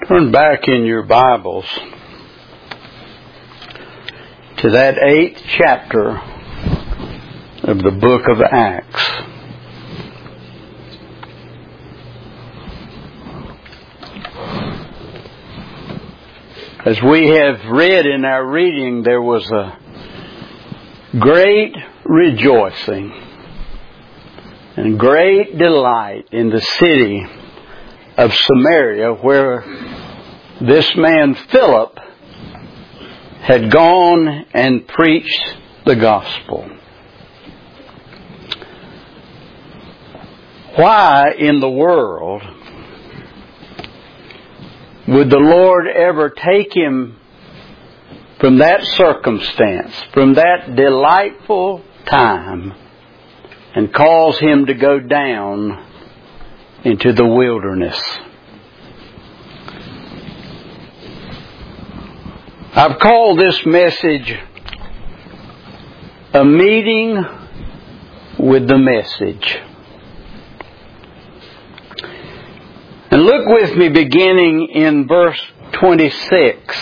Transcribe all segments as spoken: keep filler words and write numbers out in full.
Turn back in your Bibles to that eighth chapter of the book of Acts. As we have read in our reading, there was a great rejoicing and great delight in the city of Samaria, where this man Philip had gone and preached the gospel. Why in the world would the Lord ever take him from that circumstance, from that delightful time, and cause him to go down into the wilderness? I've called this message A Meeting with the Message. And look with me beginning in verse twenty-six,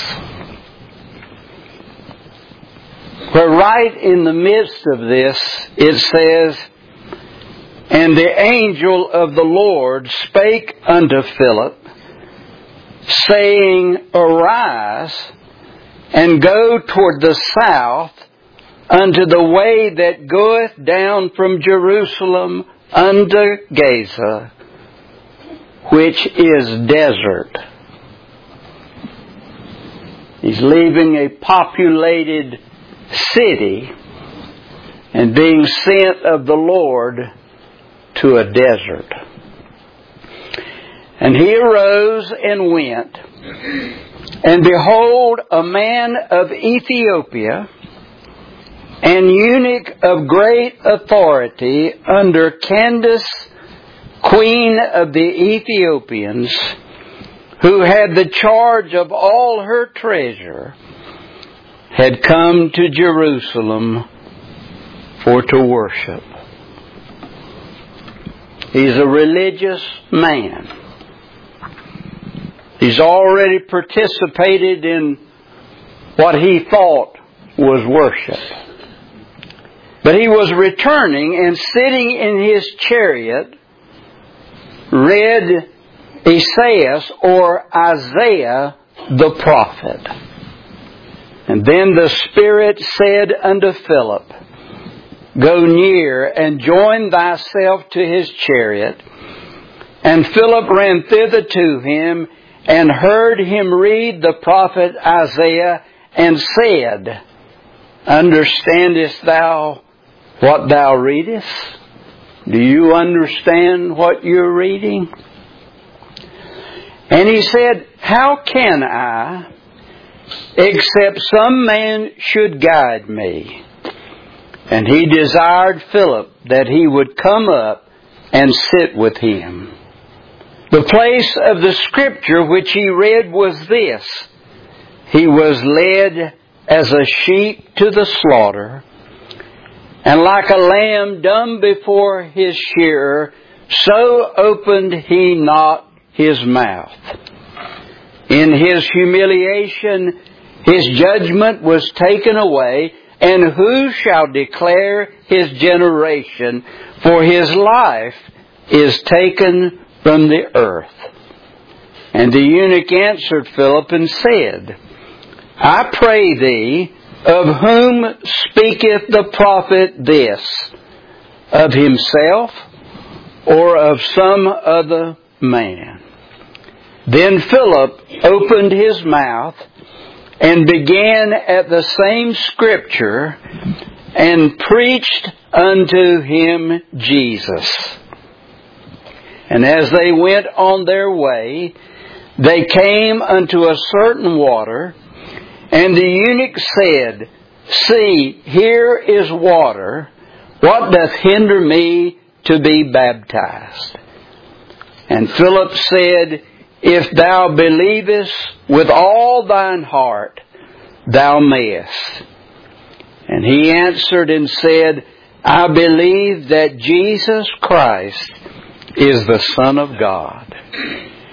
where right in the midst of this it says, "And the angel of the Lord spake unto Philip, saying, Arise, and go toward the south unto the way that goeth down from Jerusalem unto Gaza, which is desert." He's leaving a populated city and being sent of the Lord to a desert. "And he arose and went, and behold, a man of Ethiopia, an eunuch of great authority under Candace, queen of the Ethiopians, who had the charge of all her treasure, had come to Jerusalem for to worship." He's a religious man. He's already participated in what he thought was worship. But he was returning and sitting in his chariot, read Esaias or Isaiah the prophet. And then the Spirit said unto Philip, "Go near and join thyself to his chariot." And Philip ran thither to him, and heard him read the prophet Isaiah, and said, "Understandest thou what thou readest?" Do you understand what you're reading? And he said, "How can I, except some man should guide me?" And he desired Philip that he would come up and sit with him. The place of the scripture which he read was this: "He was led as a sheep to the slaughter, and like a lamb dumb before his shearer, so opened he not his mouth. In his humiliation his judgment was taken away, and who shall declare his generation? For his life is taken from the earth." And the eunuch answered Philip and said, "I pray thee, of whom speaketh the prophet this? Of himself, or of some other man?" Then Philip opened his mouth and began at the same scripture, and preached unto him Jesus. And as they went on their way, they came unto a certain water, and the eunuch said, "See, here is water. What doth hinder me to be baptized?" And Philip said, "If thou believest with all thine heart, thou mayest." And he answered and said, "I believe that Jesus Christ is the Son of God."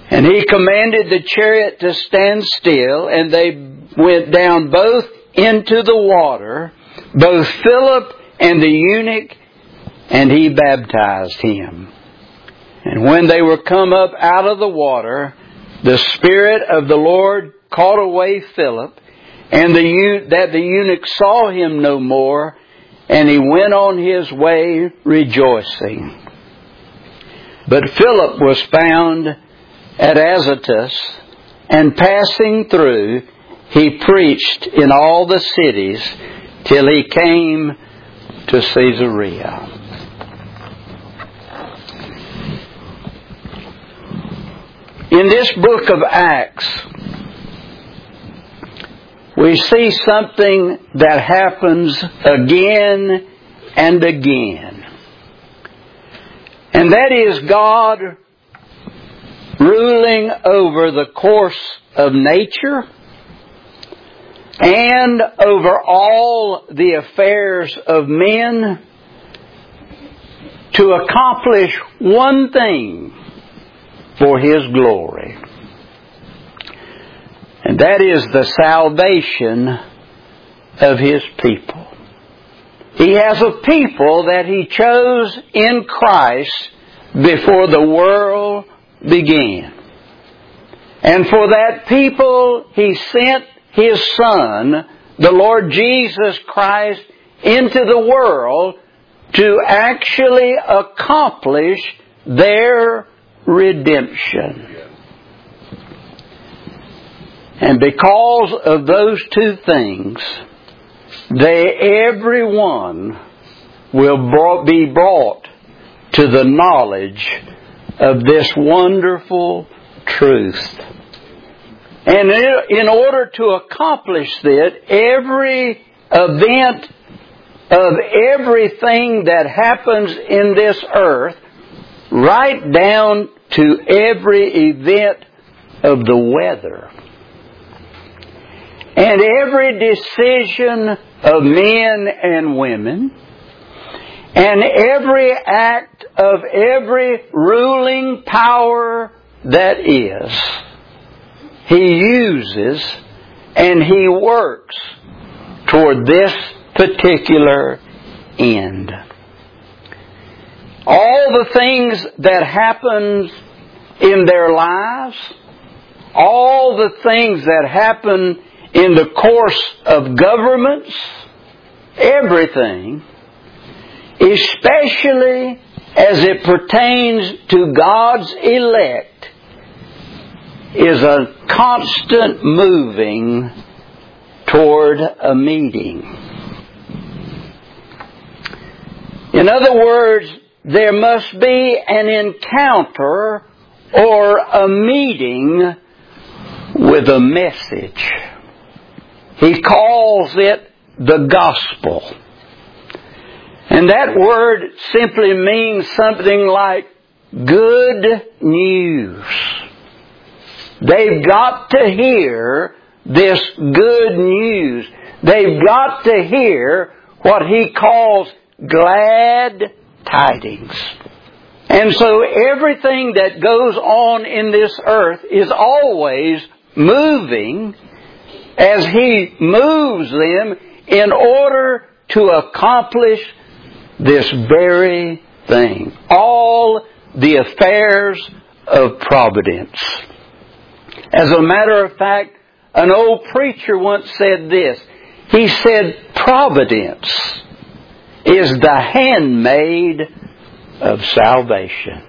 And he commanded the chariot to stand still, and they went down both into the water, both Philip and the eunuch, and he baptized him. And when they were come up out of the water, the Spirit of the Lord caught away Philip, and the that the eunuch saw him no more, and he went on his way rejoicing. But Philip was found at Azotus, and passing through, he preached in all the cities till he came to Caesarea. In this book of Acts, we see something that happens again and again. And that is God ruling over the course of nature and over all the affairs of men to accomplish one thing for His glory. And that is the salvation of His people. He has a people that He chose in Christ before the world began. And for that people, He sent His Son, the Lord Jesus Christ, into the world to actually accomplish their redemption. And because of those two things, they, everyone will be brought to the knowledge of this wonderful truth. And in order to accomplish that, every event of everything that happens in this earth, right down to every event of the weather, and every decision of men and women, and every act of every ruling power that is, He uses and He works toward this particular end. All the things that happen in their lives, all the things that happen in the course of governments, everything, especially as it pertains to God's elect, is a constant moving toward a meeting. In other words, there must be an encounter or a meeting with a message. He calls it the gospel. And that word simply means something like good news. They've got to hear this good news. They've got to hear what he calls glad tidings. And so everything that goes on in this earth is always moving as He moves them in order to accomplish this very thing. All the affairs of providence. As a matter of fact, an old preacher once said this. He said, providence is the handmaid of salvation.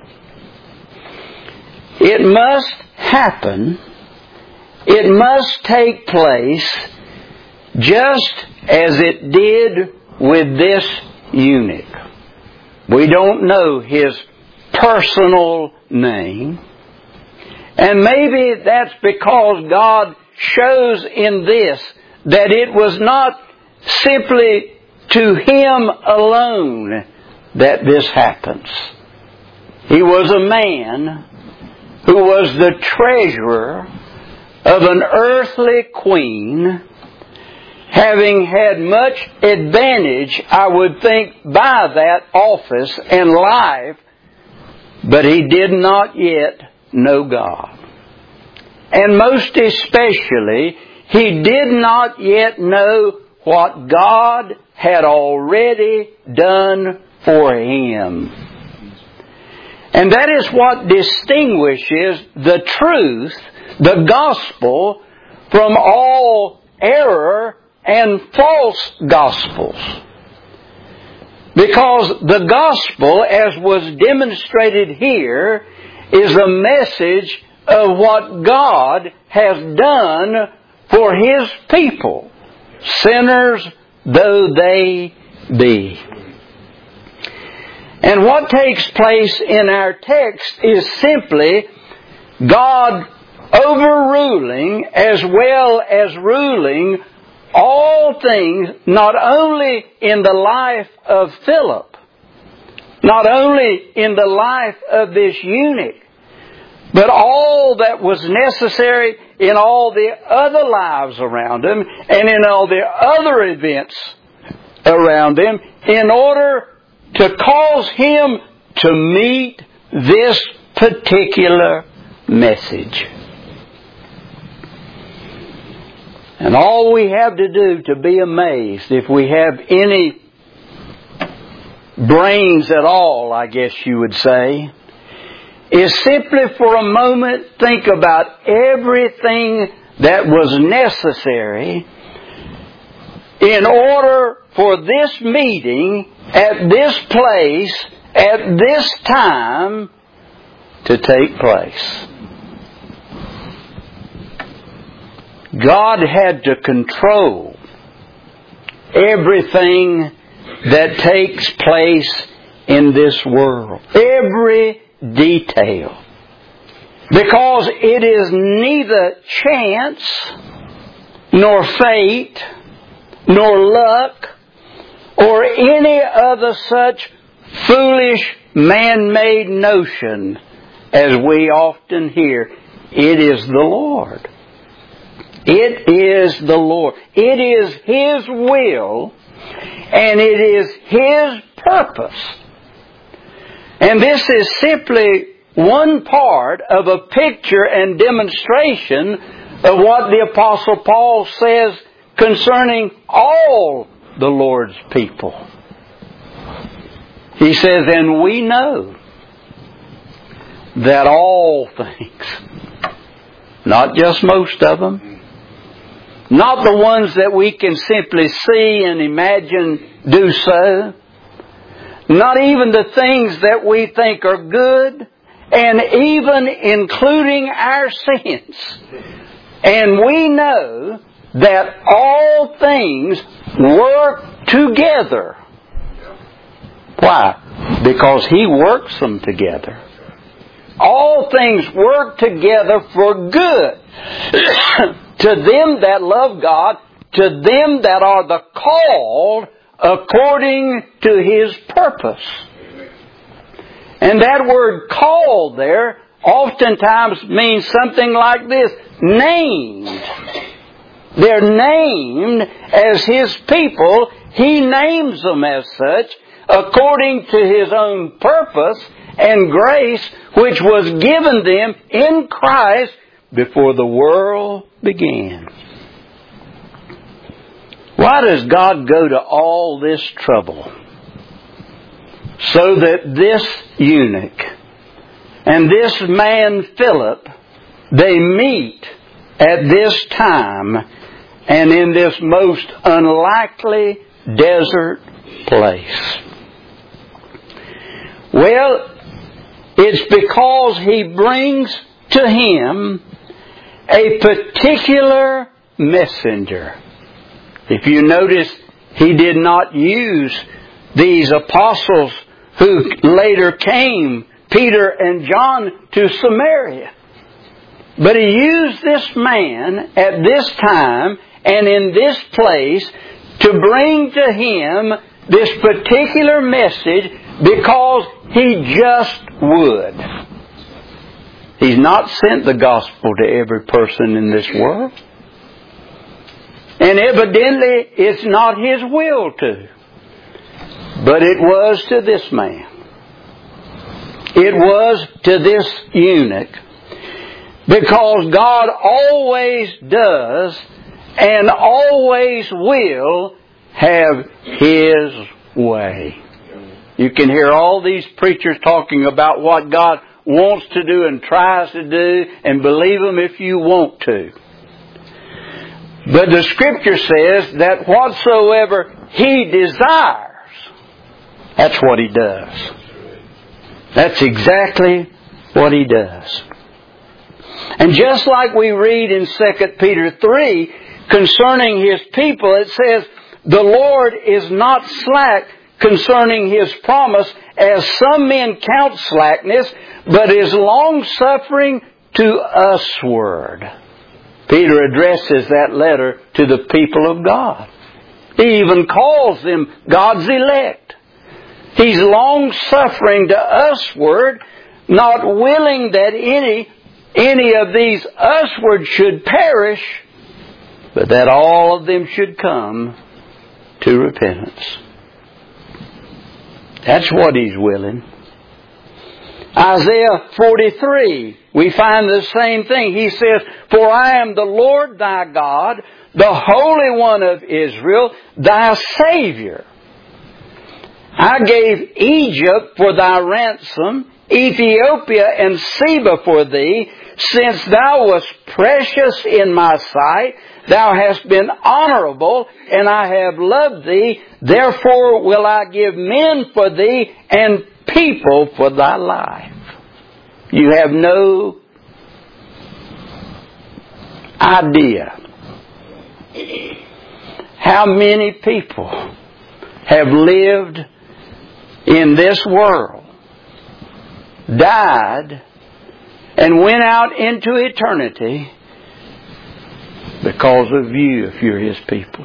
It must happen. It must take place just as it did with this eunuch. We don't know his personal name. And maybe that's because God shows in this that it was not simply to Him alone that this happens. He was a man who was the treasurer of an earthly queen, having had much advantage, I would think, by that office and life, but he did not yet know God. and most especially, he did not yet know what God had already done for him. And that is what distinguishes the truth, the gospel, from all error and false gospels. Because the gospel, as was demonstrated here, is a message of what God has done for His people, sinners though they be. And what takes place in our text is simply God overruling as well as ruling all things, not only in the life of Philip, not only in the life of this eunuch, but all that was necessary in all the other lives around him and in all the other events around him, in order to cause him to meet this particular message. And all we have to do to be amazed, if we have any brains at all, I guess you would say, is simply for a moment think about everything that was necessary in order for this meeting at this place at this time to take place. God had to control everything that takes place in this world. Every detail. Because it is neither chance, nor fate, nor luck, or any other such foolish man-made notion as we often hear. It is the Lord. It is the Lord. It is His will, and it is His purpose. And this is simply one part of a picture and demonstration of what the Apostle Paul says concerning all the Lord's people. He says, and we know that all things, not just most of them, not the ones that we can simply see and imagine do so, not even the things that we think are good, and even including our sins. And we know that all things work together. Why? Because He works them together. All things work together for good to them that love God, to them that are the called according to His purpose. And that word called there oftentimes means something like this: named. They're named as His people. He names them as such according to His own purpose and grace, which was given them in Christ before the world began. Why does God go to all this trouble? So that this eunuch and this man Philip, they meet at this time and in this most unlikely desert place. Well, it's because He brings to him a particular messenger. If you notice, He did not use these apostles who later came, Peter and John, to Samaria. But He used this man at this time and in this place to bring to him this particular message because He just would. He's not sent the gospel to every person in this world. And evidently it's not His will to. But it was to this man. It was to this eunuch Because God always does and always will have His way. You can hear all these preachers talking about what God wants to do and tries to do, and believe them if you want to. But the Scripture says that whatsoever He desires, that's what He does. That's exactly what He does. And just like we read in Second Peter three concerning His people, it says, the Lord is not slack concerning His promise, as some men count slackness, but is long-suffering to usward. Peter addresses that letter to the people of God. He even calls them God's elect. He's long-suffering to usward, not willing that any, any of these usward should perish, but that all of them should come to repentance. That's what He's willing. Isaiah forty-three, we find the same thing. He says, for I am the Lord thy God, the Holy One of Israel, thy Savior. I gave Egypt for thy ransom, Ethiopia and Seba for thee, since thou wast precious in my sight. Thou hast been honorable, and I have loved thee. Therefore will I give men for thee, and people for thy life. You have no idea how many people have lived in this world, died, and went out into eternity because of you, if you're His people.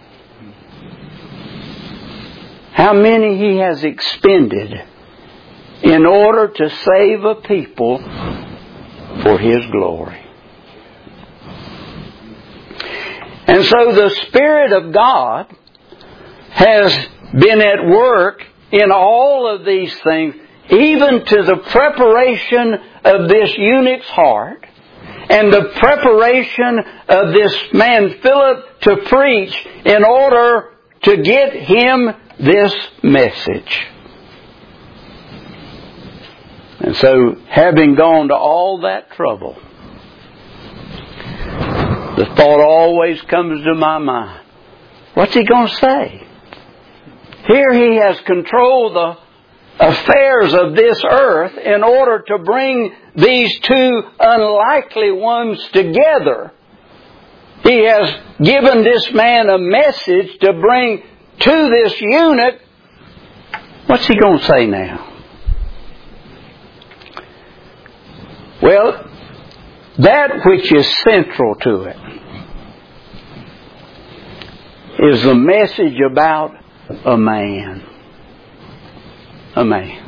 How many He has expended in order to save a people for His glory. And so the Spirit of God has been at work in all of these things, even to the preparation of this eunuch's heart, and the preparation of this man Philip to preach in order to get him this message. And so, having gone to all that trouble, the thought always comes to my mind, what's he going to say? Here he has controlled the affairs of this earth in order to bring these two unlikely ones together. He has given this man a message to bring to this eunuch. What's he going to say now? Well, that which is central to it is the message about a man. A man.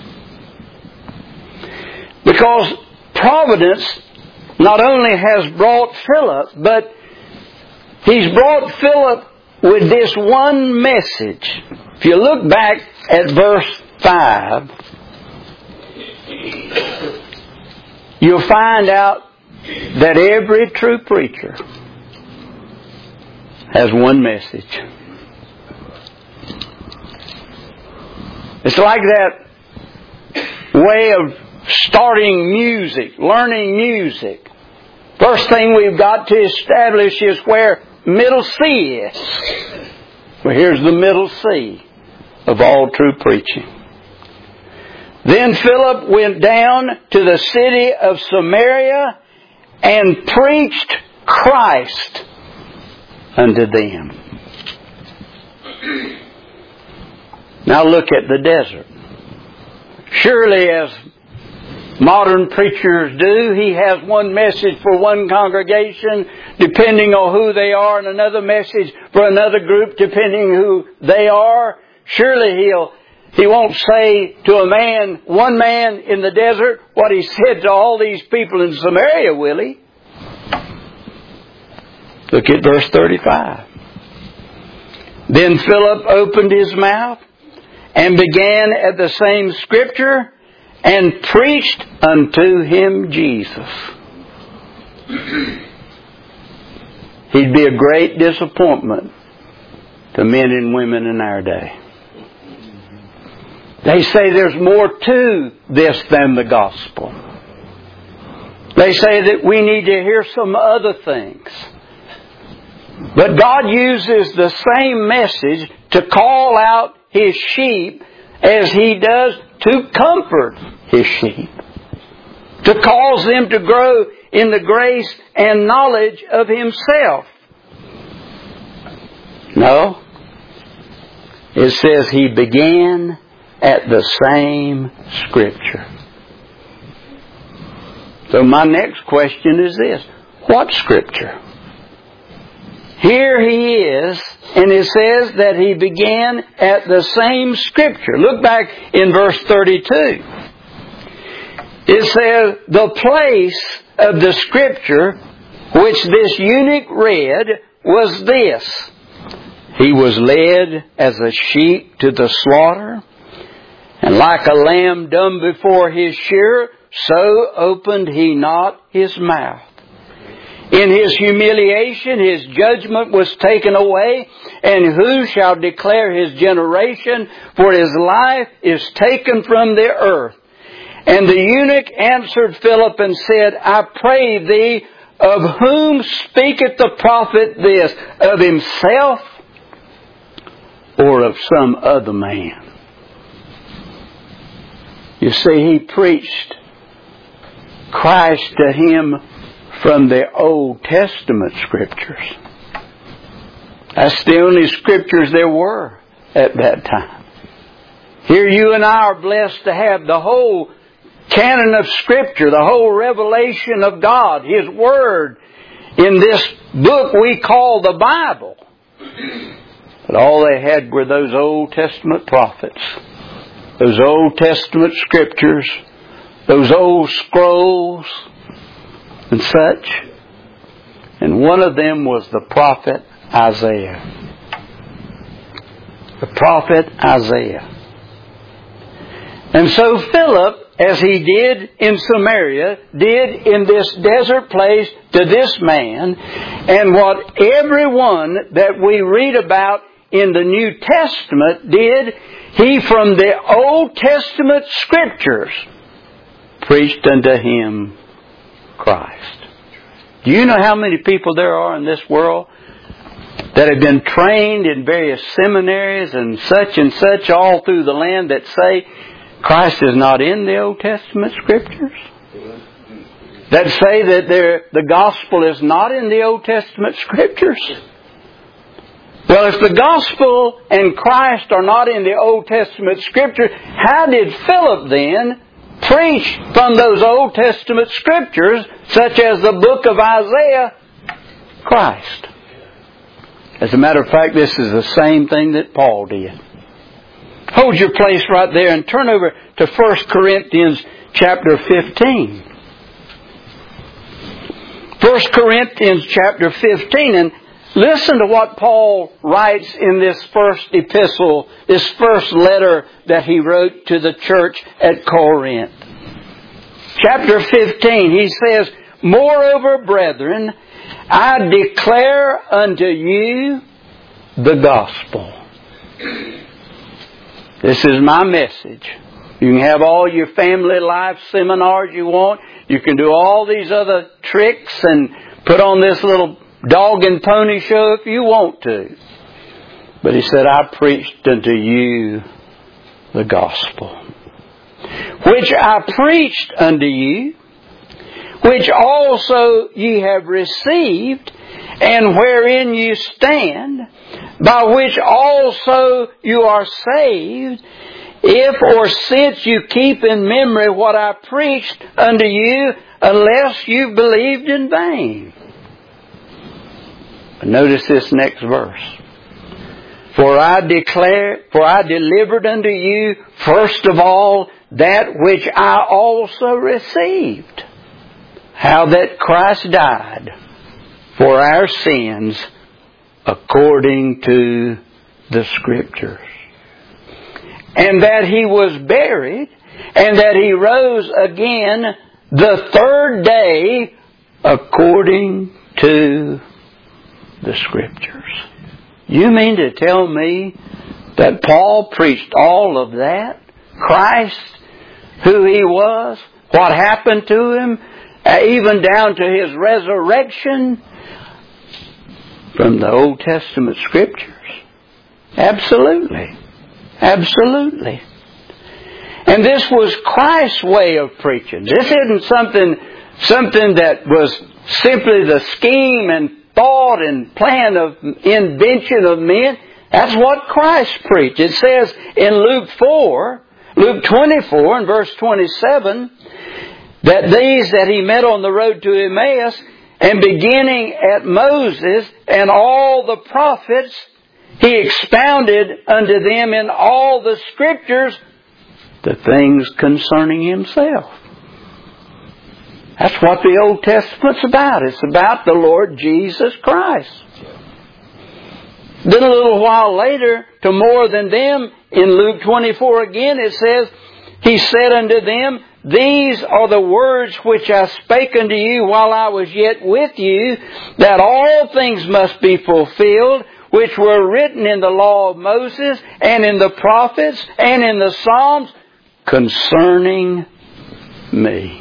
Because providence not only has brought Philip, but he's brought Philip with this one message. If you look back at verse five, you'll find out that every true preacher has one message. It's like that way of starting music, learning music. First thing we've got to establish is where middle C is. Well, here's the middle C of all true preaching. Then Philip went down to the city of Samaria and preached Christ unto them. Now look at the desert. Surely, as modern preachers do, he has one message for one congregation depending on who they are, and another message for another group depending who they are. Surely he'll He won't say to a man, one man in the desert, what he said to all these people in Samaria, will he? Look at verse thirty-five. Then Philip opened his mouth and began at the same scripture and preached unto him Jesus. He'd be a great disappointment to men and women in our day. They say there's more to this than the gospel. They say that we need to hear some other things. But God uses the same message to call out His sheep as He does to comfort His sheep. To cause them to grow in the grace and knowledge of Himself. No. It says He began at the same Scripture. So my next question is this. What Scripture? Here He is, and it says that He began at the same Scripture. Look back in verse thirty-two. It says, the place of the Scripture which this eunuch read was this. He was led as a sheep to the slaughter, and like a lamb dumb before his shearer, so opened He not His mouth. In His humiliation, His judgment was taken away, and who shall declare His generation? For His life is taken from the earth. And the eunuch answered Philip and said, I pray thee, of whom speaketh the prophet this? Of himself or of some other man? You see, he preached Christ to him from the Old Testament Scriptures. That's the only Scriptures there were at that time. Here you and I are blessed to have the whole canon of Scripture, the whole revelation of God, His Word, in this book we call the Bible. But all they had were those Old Testament prophets, those Old Testament Scriptures, those old scrolls and such. And one of them was the prophet Isaiah. The prophet Isaiah. And so Philip, as he did in Samaria, did in this desert place to this man, and what everyone that we read about in the New Testament did, he from the Old Testament Scriptures preached unto him Christ. Do you know how many people there are in this world that have been trained in various seminaries and such and such all through the land that say Christ is not in the Old Testament Scriptures? That say that the gospel is not in the Old Testament Scriptures? Well, if the gospel and Christ are not in the Old Testament Scripture, how did Philip then preach from those Old Testament Scriptures, such as the book of Isaiah, Christ? As a matter of fact, this is the same thing that Paul did. Hold your place right there and turn over to First Corinthians chapter fifteen. First Corinthians chapter fifteen, and listen to what Paul writes in this first epistle, this first letter that he wrote to the church at Corinth. Chapter fifteen, he says, Moreover, brethren, I declare unto you the gospel. This is my message. You can have all your family life seminars you want. You can do all these other tricks and put on this little dog and pony show if you want to. But he said, I preached unto you the gospel, which I preached unto you, which also ye have received, and wherein you stand, by which also you are saved, if or since you keep in memory what I preached unto you, unless you believed in vain. But notice this next verse. For I declare, for I delivered unto you first of all that which I also received, how that Christ died for our sins according to the Scriptures, and that He was buried, and that He rose again the third day according to the Scriptures. You mean to tell me that Paul preached all of that? Christ, who He was, what happened to Him, uh, even down to His resurrection, from the Old Testament Scriptures? Absolutely. Absolutely. And this was Christ's way of preaching. This isn't something, something that was simply the scheme and thought and plan of invention of men. That's what Christ preached. It says in Luke four, Luke twenty-four and verse twenty-seven, that these that He met on the road to Emmaus, and beginning at Moses and all the prophets, He expounded unto them in all the Scriptures the things concerning Himself. That's what the Old Testament's about. It's about the Lord Jesus Christ. Then a little while later, to more than them, in Luke twenty-four again, it says, He said unto them, These are the words which I spake unto you while I was yet with you, that all things must be fulfilled, which were written in the law of Moses, and in the prophets, and in the Psalms, concerning me.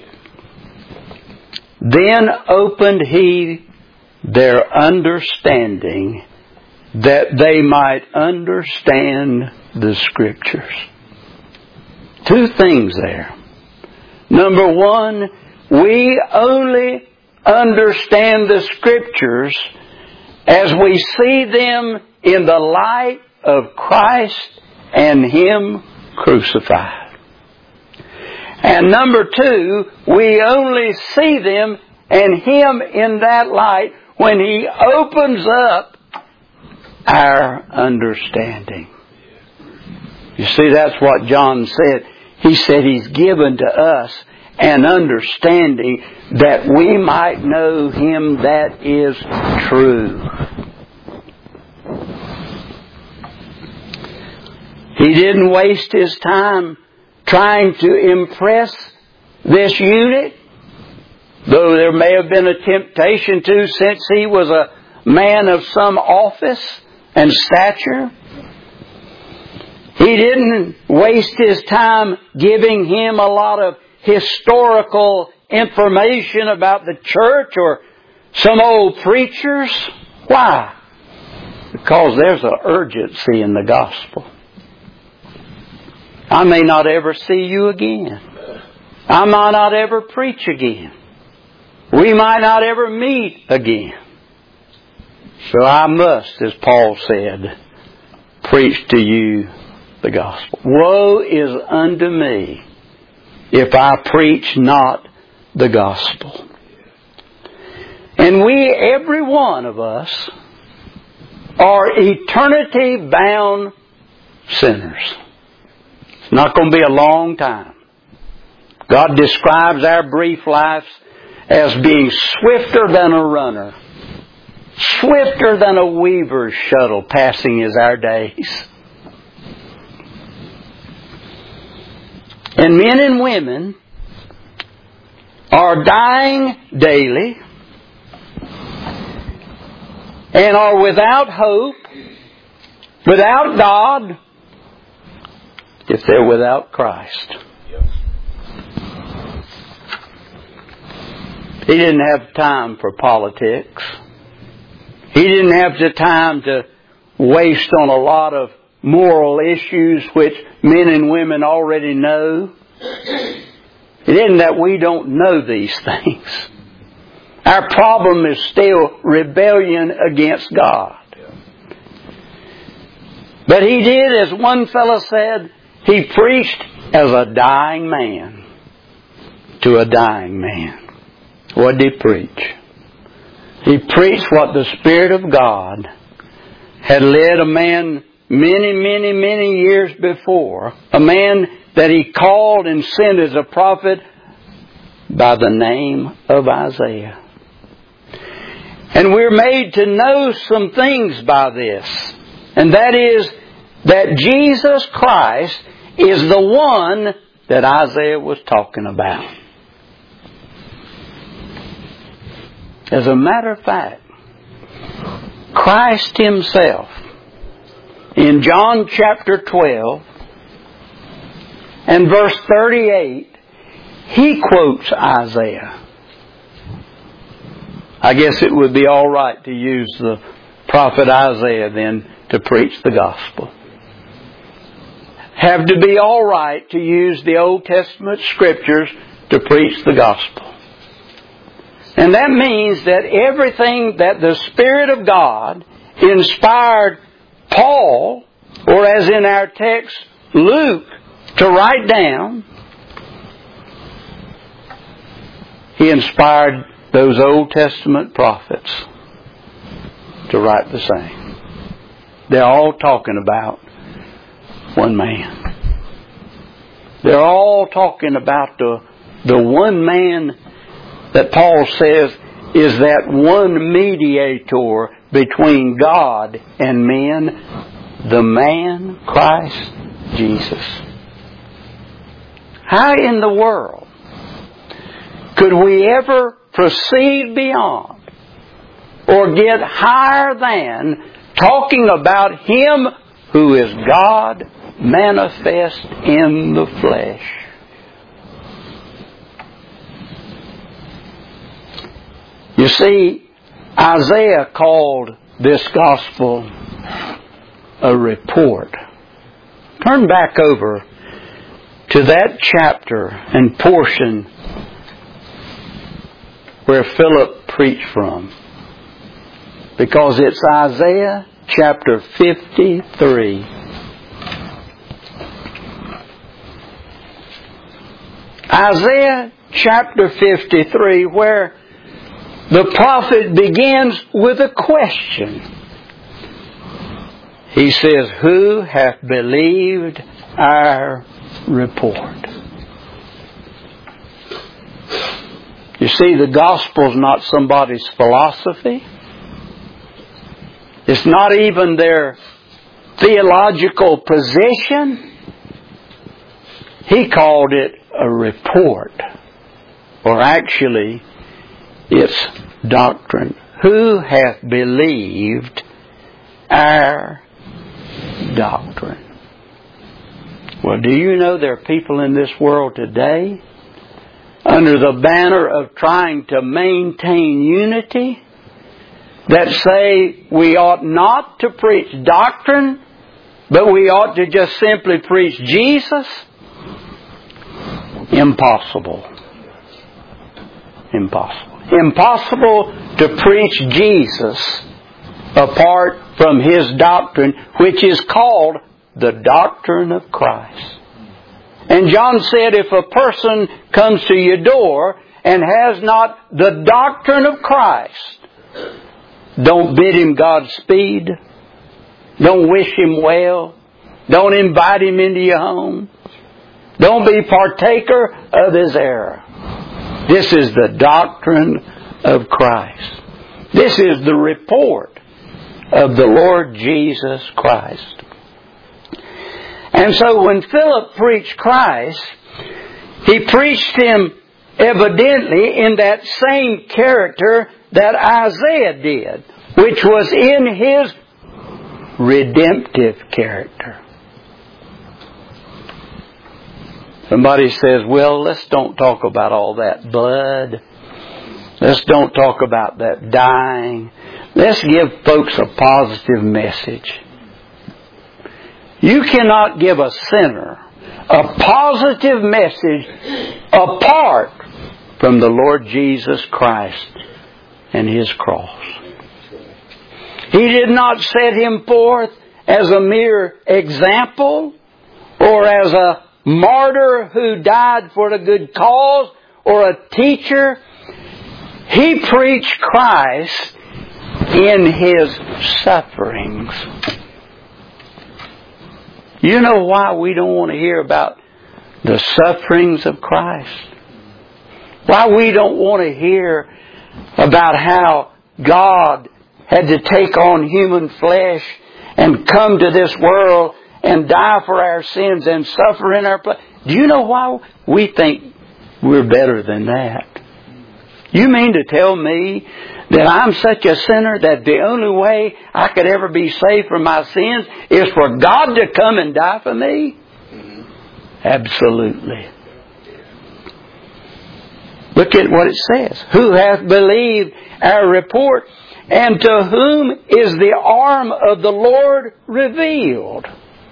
Then opened He their understanding, that they might understand the Scriptures. Two things there. Number one, we only understand the Scriptures as we see them in the light of Christ and Him crucified. And number two, we only see them and Him in that light when He opens up our understanding. You see, that's what John said. He said He's given to us an understanding that we might know Him that is true. He didn't waste His time trying to impress this eunuch, though there may have been a temptation to, since he was a man of some office and stature. He didn't waste His time giving him a lot of historical information about the church or some old preachers. Why? Because there's an urgency in the gospel. I may not ever see you again. I might not ever preach again. We might not ever meet again. So I must, as Paul said, preach to you the gospel. Woe is unto me if I preach not the gospel. And we, every one of us, are eternity-bound sinners. It's not going to be a long time. God describes our brief lives as being swifter than a runner, swifter than a weaver's shuttle passing is our days. And men and women are dying daily and are without hope, without God, if they're without Christ. He didn't have time for politics. He didn't have the time to waste on a lot of moral issues which men and women already know. It isn't that we don't know these things. Our problem is still rebellion against God. But He did, as one fellow said, He preached as a dying man to a dying man. What did He preach? He preached what the Spirit of God had led a man many, many, many years before. A man that He called and sent as a prophet by the name of Isaiah. And we're made to know some things by this. And that is that Jesus Christ is the one that Isaiah was talking about. As a matter of fact, Christ Himself, in John chapter twelve and verse thirty-eight, He quotes Isaiah. I guess it would be all right to use the prophet Isaiah then to preach the gospel. Have to be all right to use the Old Testament scriptures to preach the gospel. And that means that everything that the Spirit of God inspired Paul, or as in our text, Luke, to write down, He inspired those Old Testament prophets to write the same. They're all talking about one man. They're all talking about the, the one man that Paul says is that one mediator between God and men, the man Christ Jesus. How in the world could we ever proceed beyond or get higher than talking about Him who is God manifest in the flesh? You see, Isaiah called this gospel a report. Turn back over to that chapter and portion where Philip preached from, because it's Isaiah chapter fifty-three. Isaiah chapter fifty-three, where the prophet begins with a question. He says, "Who hath believed our report?" You see, the gospel's not somebody's philosophy. It's not even their theological position. He called it a report. Or actually, it's doctrine. Who hath believed our doctrine? Well, do you know there are people in this world today, under the banner of trying to maintain unity, that say we ought not to preach doctrine, but we ought to just simply preach Jesus? Impossible. Impossible. Impossible to preach Jesus apart from His doctrine, which is called the doctrine of Christ. And John said, if a person comes to your door and has not the doctrine of Christ, don't bid him Godspeed. Don't wish him well. Don't invite him into your home. Don't be partaker of his error. This is the doctrine of Christ. This is the report of the Lord Jesus Christ. And so when Philip preached Christ, he preached Him evidently in that same character that Isaiah did, which was in his redemptive character. Somebody says, well, let's don't talk about all that blood. Let's don't talk about that dying. Let's give folks a positive message. You cannot give a sinner a positive message apart from the Lord Jesus Christ and His cross. He did not set Him forth as a mere example or as a martyr who died for a good cause or a teacher. He preached Christ in His sufferings. You know why we don't want to hear about the sufferings of Christ? Why we don't want to hear about how God had to take on human flesh and come to this world and die for our sins and suffer in our place? Do you know why we think we're better than that? You mean to tell me That I'm such a sinner that the only way I could ever be saved from my sins is for God to come and die for me? Absolutely. Look at what it says. Who hath believed our report, and to whom is the arm of the Lord revealed?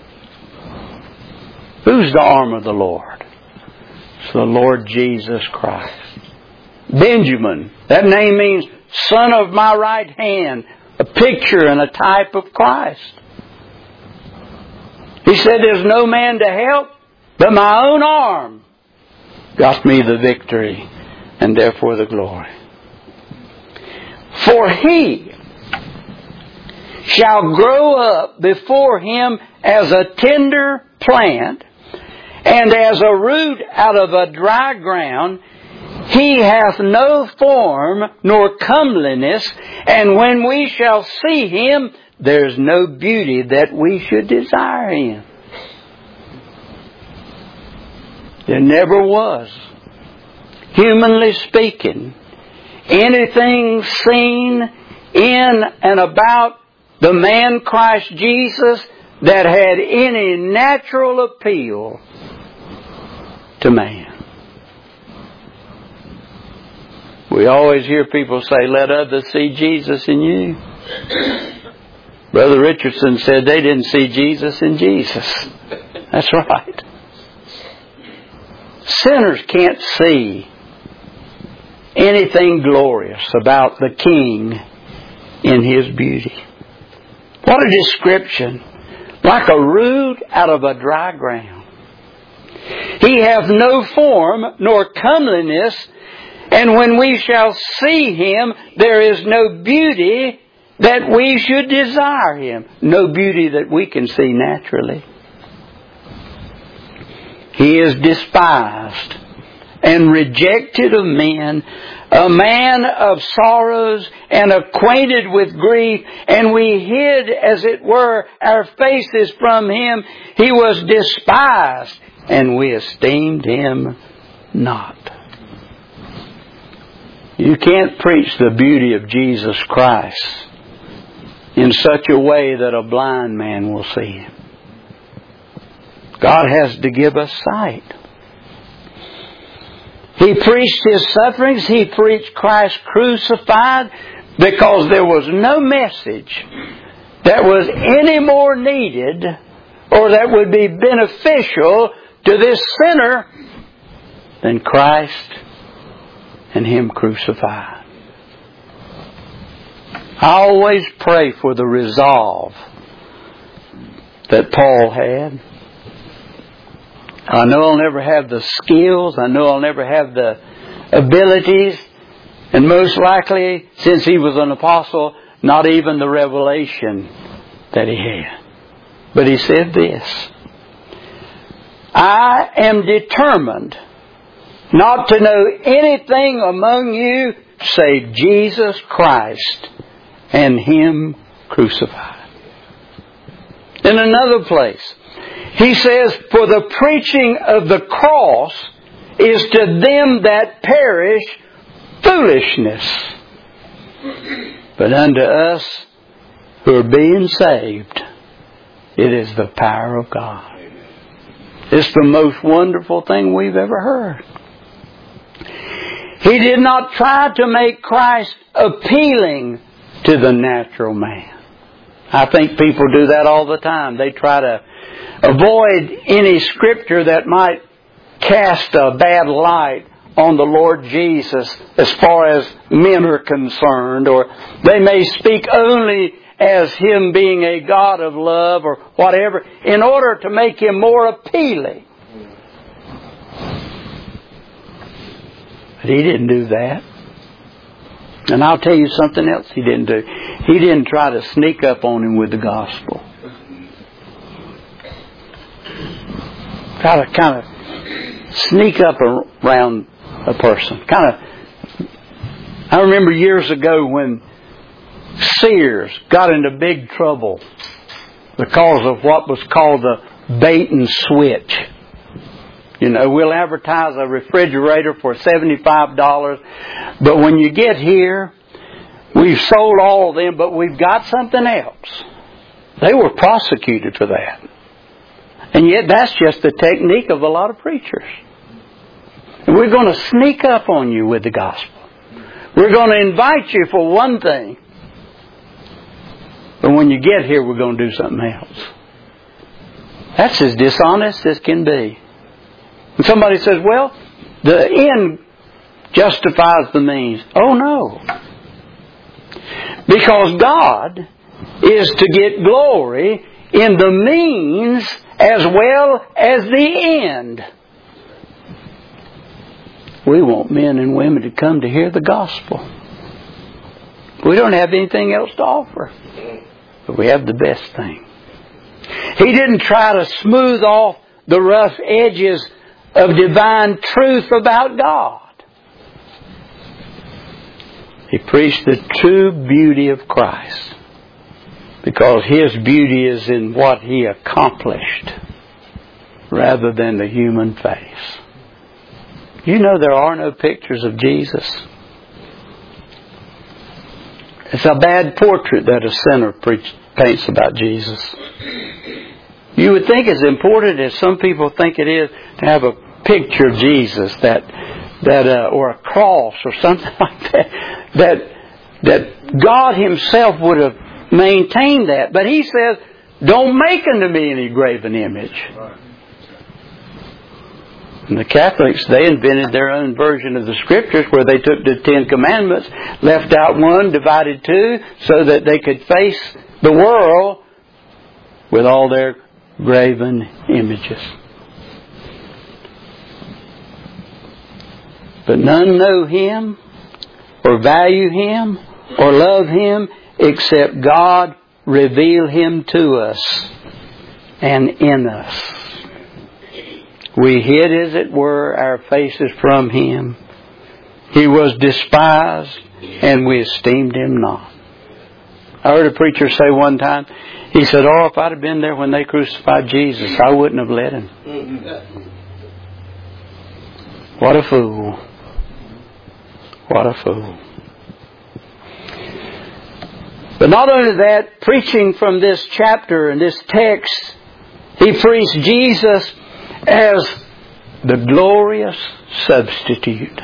Who's the arm of the Lord? It's the Lord Jesus Christ. Benjamin, that name means son of my right hand, a picture and a type of Christ. He said, there's no man to help, but my own arm got me the victory and therefore the glory. For he shall grow up before him as a tender plant, and as a root out of a dry ground. He hath no form nor comeliness, and when we shall see him, there's no beauty that we should desire him. There never was, humanly speaking, anything seen in and about the man Christ Jesus that had any natural appeal to man. We always hear people say, let others see Jesus in you. Brother Richardson said they didn't see Jesus in Jesus. That's right. Sinners can't see anything glorious about the King in His beauty. What a description. Like a root out of a dry ground. He hath no form nor comeliness, and when we shall see Him, there is no beauty that we should desire Him. No beauty that we can see naturally. He is despised and rejected of men, a man of sorrows and acquainted with grief, and we hid, as it were, our faces from Him. He was despised, and we esteemed Him not. You can't preach the beauty of Jesus Christ in such a way that a blind man will see Him. God has to give us sight. He preached His sufferings. He preached Christ crucified because there was no message that was any more needed or that would be beneficial to this sinner than Christ and Him crucified. I always pray for the resolve that Paul had. I know I'll never have the skills. I know I'll never have the abilities. And most likely, since he was an apostle, not even the revelation that he had. But he said this: I am determined not to know anything among you save Jesus Christ and Him crucified. In another place, he says, for the preaching of the cross is to them that perish foolishness, but unto us who are being saved, it is the power of God. It's the most wonderful thing we've ever heard. He did not try to make Christ appealing to the natural man. I think people do that all the time. They try to avoid any scripture that might cast a bad light on the Lord Jesus as far as men are concerned, or they may speak only as Him being a God of love or whatever, in order to make Him more appealing. But He didn't do that. And I'll tell you something else He didn't do. He didn't try to sneak up on him with the gospel. Try to kind of sneak up around a person. Kind of. I remember years ago when Sears got into big trouble because of what was called the bait and switch. You know, we'll advertise a refrigerator for seventy-five dollars, but when you get here, We've sold all of them, but we've got something else. They were prosecuted for that. And yet that's just the technique of a lot of preachers. And we're going to sneak up on you with the gospel. We're going to invite you for one thing. But when you get here, we're going to do something else. That's as dishonest as can be. And somebody says, well, the end justifies the means. Oh no. Because God is to get glory in the means as well as the end. We want men and women to come to hear the gospel. We don't have anything else to offer. But we have the best thing. He didn't try to smooth off the rough edges of divine truth about God. He preached the true beauty of Christ. Because His beauty is in what He accomplished rather than the human face. You know there are no pictures of Jesus. It's a bad portrait that a sinner preach, paints about Jesus. You would think as important as some people think it is to have a picture of Jesus that that uh, or a cross or something like that, that that God Himself would have maintained that. But He says, don't make unto me any graven image. And the Catholics, they invented their own version of the Scriptures where they took the Ten Commandments, left out one, divided two, so that they could face the world with all their graven images. But none know Him, or value Him, or love Him, except God reveal Him to us and in us. We hid, as it were, our faces from Him. He was despised, and we esteemed Him not. I heard a preacher say one time, he said, oh, if I'd have been there when they crucified Jesus, I wouldn't have let Him. What a fool. What a fool. But not only that, preaching from this chapter and this text, he preached Jesus as the glorious substitute.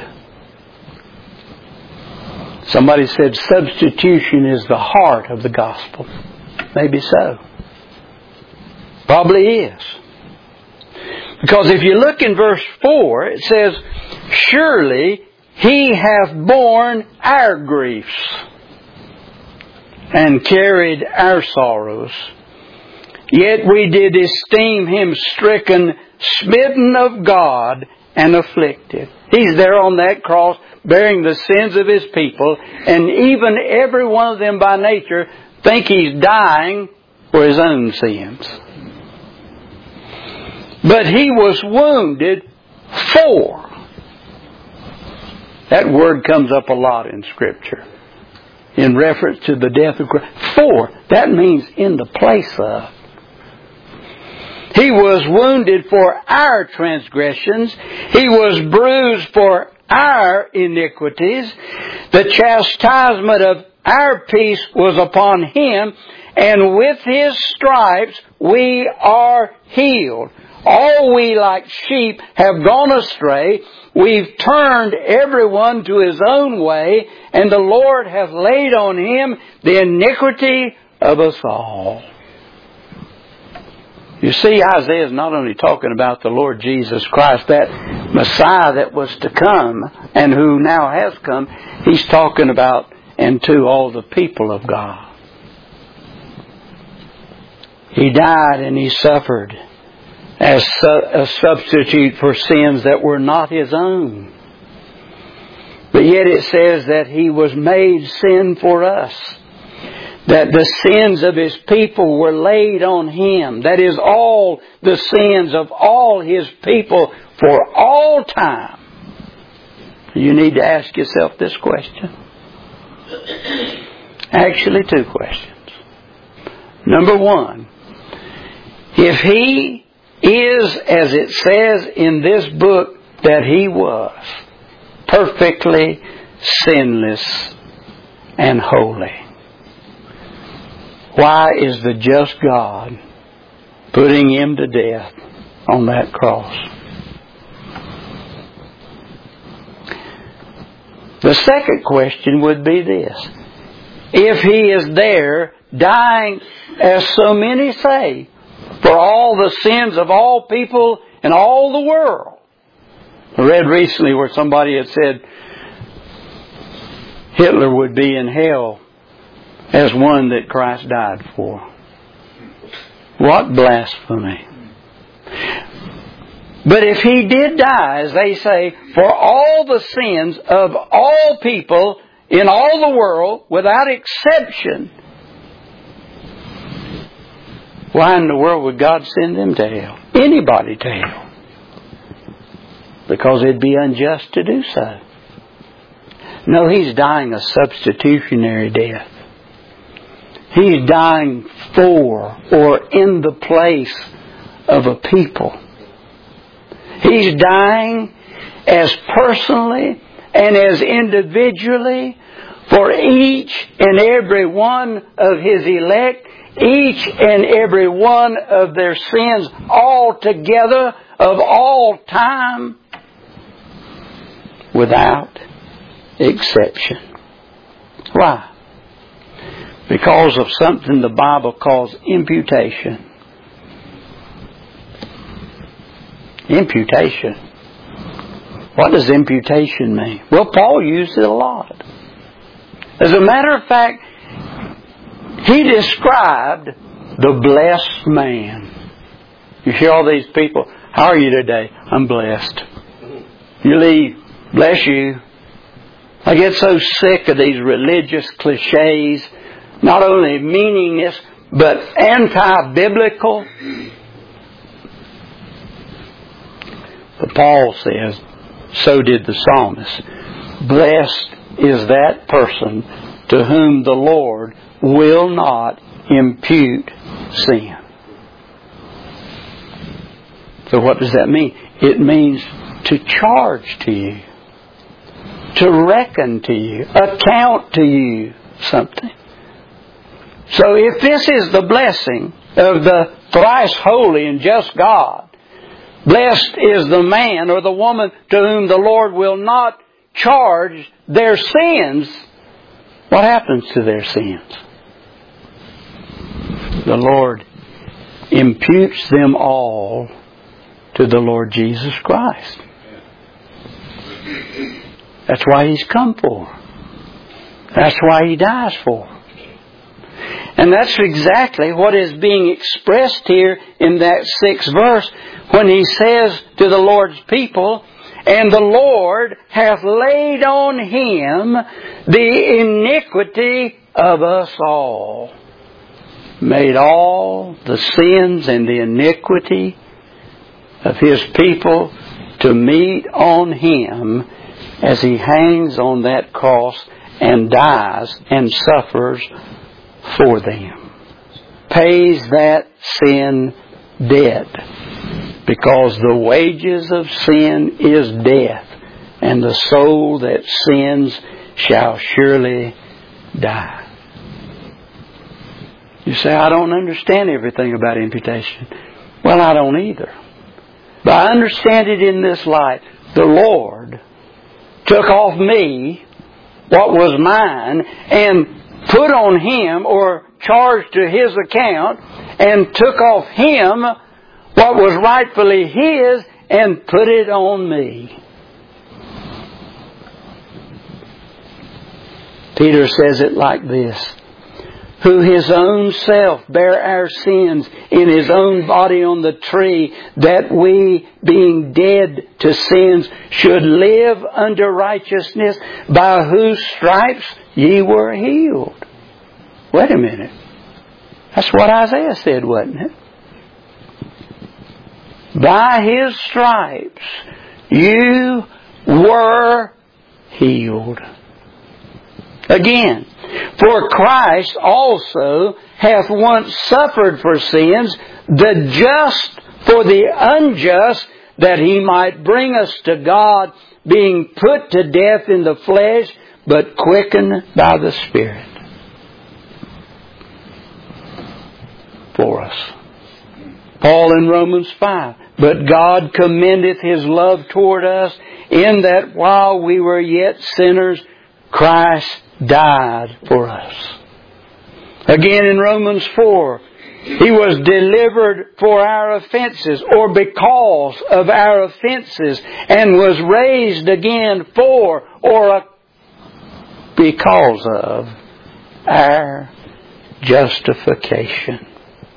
Somebody said substitution is the heart of the gospel. Maybe so. Probably is. Because if you look in verse four, it says, surely He hath borne our griefs and carried our sorrows. Yet we did esteem Him stricken, smitten of God, and afflicted. He's there on that cross bearing the sins of His people, and even every one of them by nature think He's dying for His own sins. But He was wounded for. That word comes up a lot in Scripture in reference to the death of Christ. For, that means in the place of. He was wounded for our transgressions. He was bruised for our iniquities. The chastisement of our peace was upon Him, and with His stripes we are healed. All we like sheep have gone astray. We've turned everyone to his own way, and the Lord hath laid on Him the iniquity of us all. You see, Isaiah is not only talking about the Lord Jesus Christ, that Messiah that was to come and who now has come. He's talking about and to all the people of God. He died and He suffered as a substitute for sins that were not His own. But yet it says that He was made sin for us. That the sins of His people were laid on Him. That is, all the sins of all His people for all time. You need to ask yourself this question. Actually, two questions. Number one, if He is, as it says in this book, that He was perfectly sinless, and holy. Why is the just God putting Him to death on that cross? The second question would be this. If He is there dying, as so many say, for all the sins of all people in all the world. I read recently where somebody had said Hitler would be in hell as one that Christ died for. What blasphemy. But if He did die, as they say, for all the sins of all people in all the world, without exception, why in the world would God send them to hell? Anybody to hell? Because it'd be unjust to do so. No, He's dying a substitutionary death. He's dying for or in the place of a people. He's dying as personally and as individually for each and every one of His elect, each and every one of their sins altogether of all time without exception. Why? Because of something the Bible calls imputation. Imputation. What does imputation mean? Well, Paul used it a lot. As a matter of fact, he described the blessed man. You hear all these people, how are you today? I'm blessed. You leave, bless you. I get so sick of these religious cliches, not only meaningless, but anti-biblical. But Paul says, so did the psalmist, blessed is that person to whom the Lord will not impute sin. So what does that mean? It means to charge to you, to reckon to you, account to you something. So if this is the blessing of the thrice holy and just God, blessed is the man or the woman to whom the Lord will not charge their sins. What happens to their sins? The Lord imputes them all to the Lord Jesus Christ. That's why He's come for. That's why He dies for. And that's exactly what is being expressed here in that sixth verse when He says to the Lord's people, and the Lord hath laid on Him the iniquity of us all. Made all the sins and the iniquity of His people to meet on Him as He hangs on that cross and dies and suffers for them. Pays that sin debt. Because the wages of sin is death, and the soul that sins shall surely die. You say, I don't understand everything about imputation. Well, I don't either. But I understand it in this light. The Lord took off me what was mine and put on Him or charged to His account and took off Him what was rightfully His and put it on me. Peter says it like this. Who His own self bare our sins in His own body on the tree, that we, being dead to sins, should live unto righteousness, by whose stripes ye were healed. Wait a minute. That's what Isaiah said, wasn't it? By His stripes you were healed. Again, for Christ also hath once suffered for sins, the just for the unjust, that He might bring us to God, being put to death in the flesh, but quickened by the Spirit for us. Paul in Romans five, but God commendeth His love toward us in that while we were yet sinners, Christ died for us. Again in Romans four, He was delivered for our offenses, or because of our offenses, and was raised again for, or because of, our justification.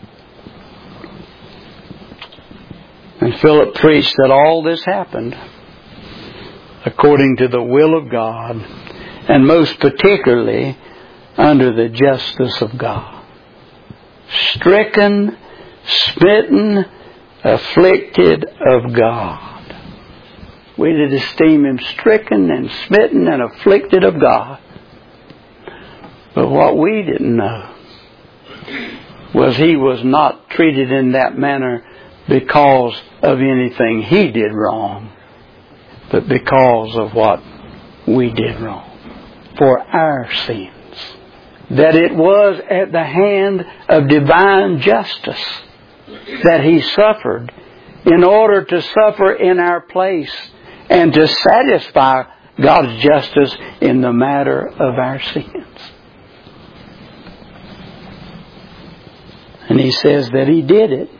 And Philip preached that all this happened according to the will of God, and most particularly under the justice of God. Stricken, smitten, afflicted of God. We did esteem Him stricken and smitten and afflicted of God. But what we didn't know was He was not treated in that manner because of anything He did wrong, but because of what we did wrong. For our sins. That it was at the hand of divine justice that He suffered in order to suffer in our place and to satisfy God's justice in the matter of our sins. And He says that He did it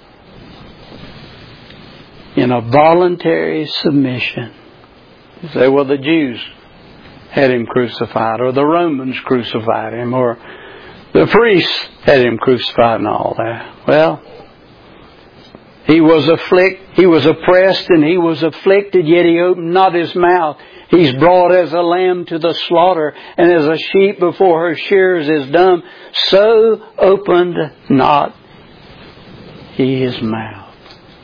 in a voluntary submission. You say, well, the Jews had Him crucified, or the Romans crucified Him, or the priests had Him crucified and all that. Well, He was afflict, He was oppressed and He was afflicted, yet He opened not His mouth. He's brought as a lamb to the slaughter, and as a sheep before her shearers is dumb, so opened not He His mouth.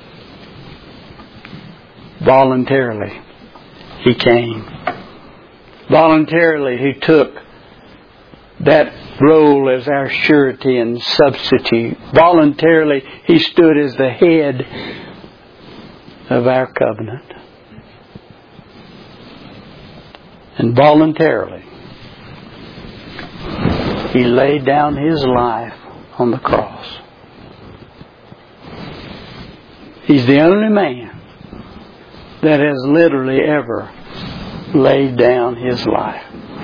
Voluntarily He came. Voluntarily He took that role as our surety and substitute. Voluntarily He stood as the head of our covenant. And voluntarily He laid down His life on the cross. He's the only man that has literally ever laid down His life.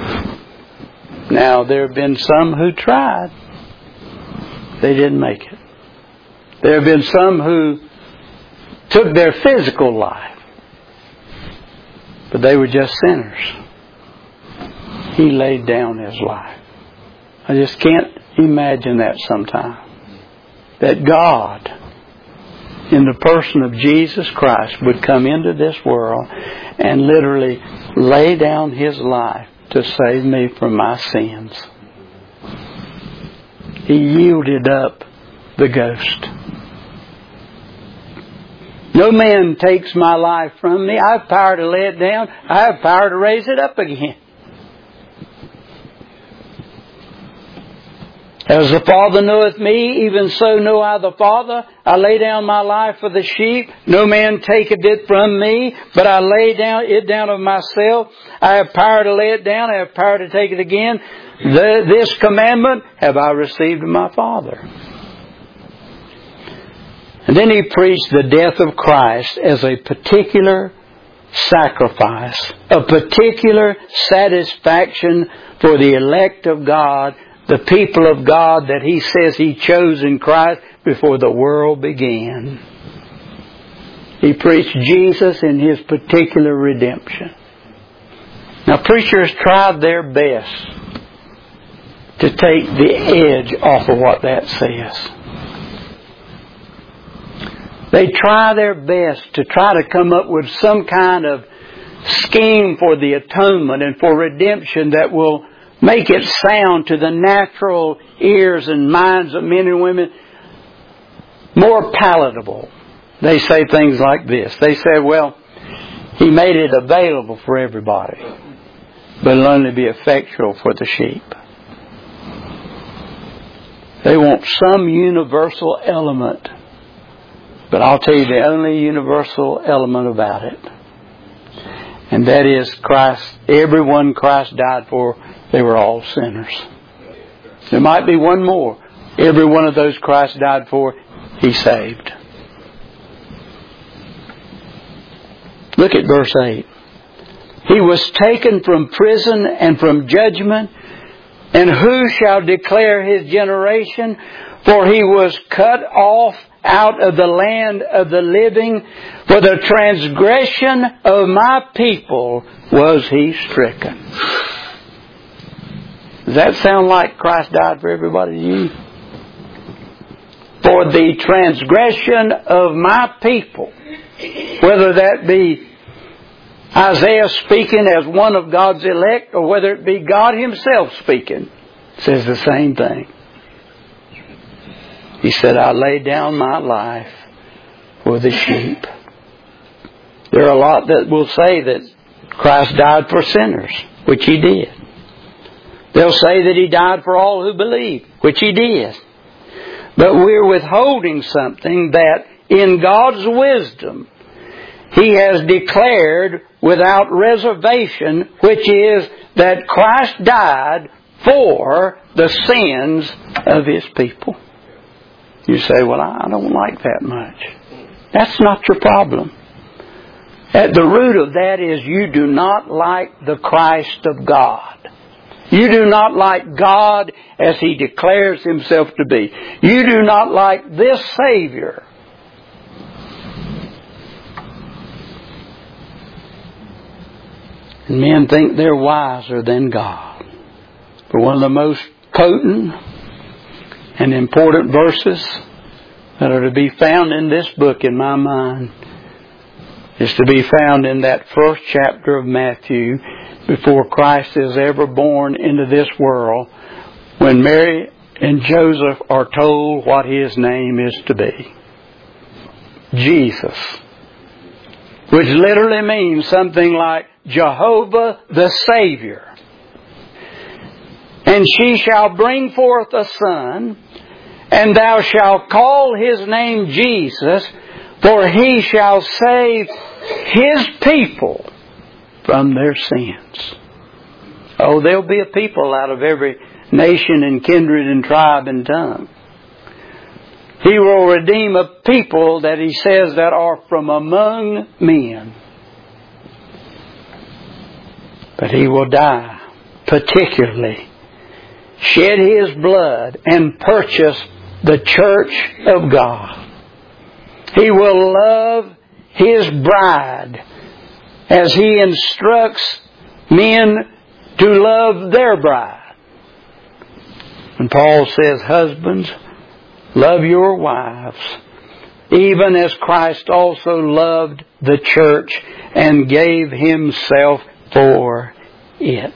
Now, there have been some who tried. They didn't make it. There have been some who took their physical life, but they were just sinners. He laid down His life. I just can't imagine that sometime. That God, in the person of Jesus Christ, would come into this world and literally lay down His life to save me from my sins. He yielded up the ghost. No man takes my life from me. I have power to lay it down. I have power to raise it up again. As the Father knoweth me, even so know I the Father. I lay down my life for the sheep. No man taketh it from me, but I lay down it down of myself. I have power to lay it down. I have power to take it again. The, this commandment have I received of my Father. And then He preached the death of Christ as a particular sacrifice, a particular satisfaction for the elect of God, the people of God that He says He chose in Christ before the world began. He preached Jesus in His particular redemption. Now, preachers tried their best to take the edge off of what that says. They try their best to try to come up with some kind of scheme for the atonement and for redemption that will make it sound to the natural ears and minds of men and women more palatable. They say things like this. They say, well, He made it available for everybody, but it'll only be effectual for the sheep. They want some universal element, but I'll tell you the only universal element about it. And that is Christ, everyone Christ died for, they were all sinners. There might be one more. Every one of those Christ died for, He saved. Look at verse eight. He was taken from prison and from judgment, and who shall declare His generation? For He was cut off out of the land of the living. For the transgression of my people was He stricken. Does that sound like Christ died for everybody to you? For the transgression of my people. Whether that be Isaiah speaking as one of God's elect, or whether it be God Himself speaking, says the same thing. He said, I lay down my life for the sheep. There are a lot that will say that Christ died for sinners, which He did. They'll say that He died for all who believe, which He did. But we're withholding something that in God's wisdom He has declared without reservation, which is that Christ died for the sins of His people. You say, well, I don't like that much. That's not your problem. At the root of that is you do not like the Christ of God. You do not like God as He declares Himself to be. You do not like this Savior. And men think they're wiser than God. But one of the most potent and important verses that are to be found in this book, in my mind, is to be found in that first chapter of Matthew, before Christ is ever born into this world, when Mary and Joseph are told what His name is to be. Jesus. Which literally means something like Jehovah the Savior. And she shall bring forth a son, and thou shalt call His name Jesus, for He shall save His people from their sins. Oh, there'll be a people out of every nation and kindred and tribe and tongue. He will redeem a people that He says that are from among men. But He will die, particularly shed His blood and purchase the church of God. He will love His bride as He instructs men to love their bride. And Paul says, husbands, love your wives, even as Christ also loved the church and gave Himself for it.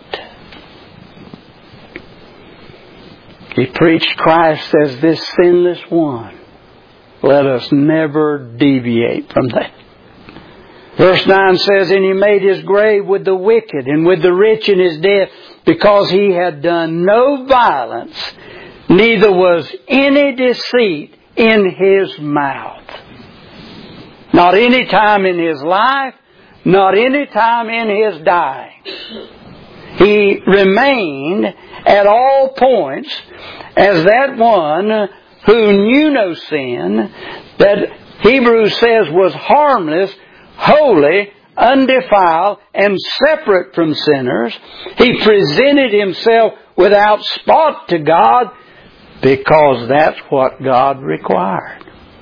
He preached Christ as this sinless one. Let us never deviate from that. Verse nine says, and He made His grave with the wicked and with the rich in His death, because He had done no violence, neither was any deceit in His mouth. Not any time in His life, not any time in His dying. He remained at all points as that one who knew no sin, that Hebrews says was harmless, holy, undefiled, and separate from sinners. He presented Himself without spot to God, because that's what God required.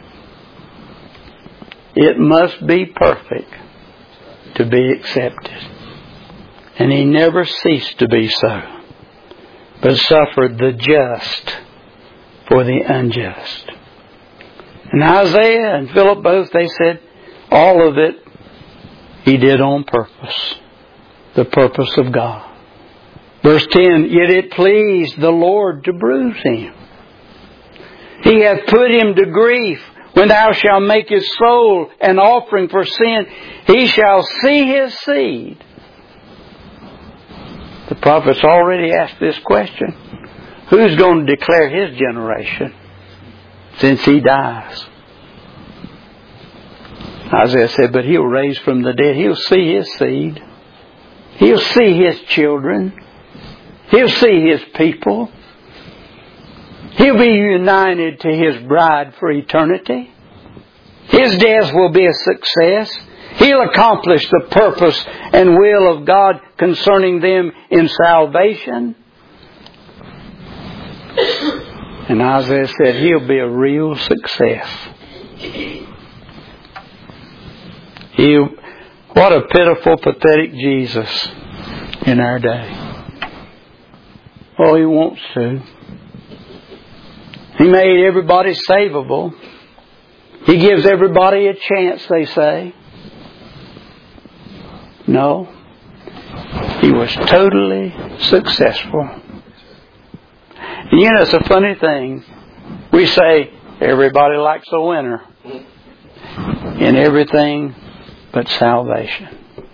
It must be perfect to be accepted. And He never ceased to be so, but suffered the just for the unjust. And Isaiah and Philip both, they said, all of it He did on purpose. The purpose of God. Verse ten, yet it pleased the Lord to bruise Him. He hath put Him to grief. When thou shalt make His soul an offering for sin, He shall see His seed. The prophet's already asked this question. Who's going to declare His generation since He dies? Isaiah said, but He'll raise from the dead. He'll see His seed. He'll see His children. He'll see His people. He'll be united to His bride for eternity. His death will be a success. He'll accomplish the purpose and will of God concerning them in salvation. And Isaiah said He'll be a real success. He'll, what a pitiful, pathetic Jesus in our day. Oh, He wants to. He made everybody savable. He gives everybody a chance, they say. No. He was totally successful. And you know, it's a funny thing. We say everybody likes a winner in everything but salvation.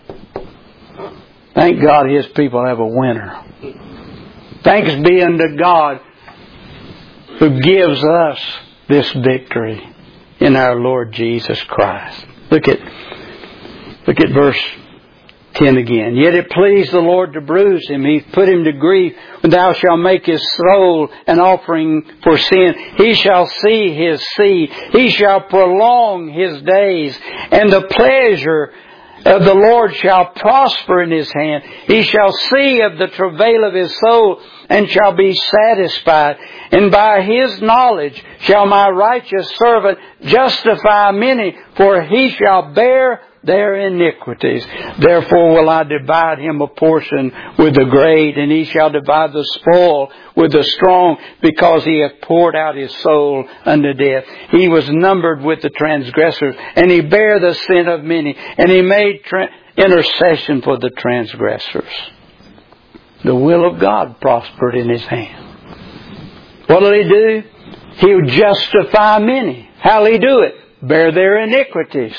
Thank God His people have a winner. Thanks be unto God who gives us this victory in our Lord Jesus Christ. Look at, look at verse ten again. Yet it pleased the Lord to bruise Him. He put Him to grief. When thou shalt make His soul an offering for sin, He shall see His seed. He shall prolong His days. And the pleasure of the Lord shall prosper in His hand. He shall see of the travail of His soul and shall be satisfied. And by His knowledge shall my righteous servant justify many, for he shall bear their iniquities. Therefore will I divide him a portion with the great, and he shall divide the spoil with the strong, because he hath poured out his soul unto death. He was numbered with the transgressors, and he bare the sin of many, and he made tra- intercession for the transgressors. The will of God prospered in his hand. What will he do? He'll justify many. How'll he do it? Bear their iniquities.